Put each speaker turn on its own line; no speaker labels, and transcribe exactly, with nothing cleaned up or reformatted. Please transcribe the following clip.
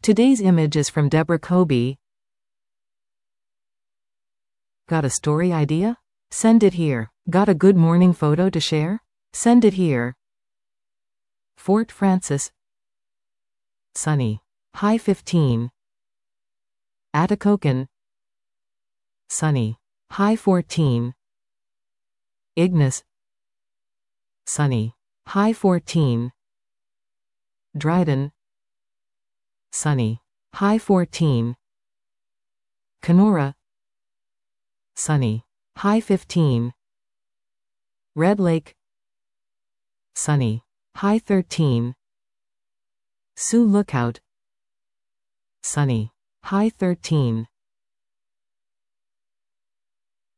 Today's image is from Deborah Kobe. Got a story idea? Send it here. Got a good morning photo to share? Send it here. Fort Frances. Sunny. High fifteen. Atikokan. Sunny. High fourteen. Ignis. Sunny. High fourteen. Dryden. Sunny. High fourteen. Kenora. Sunny. High fifteen. Red Lake. Sunny. High thirteen. Sioux Lookout. Sunny. High thirteen.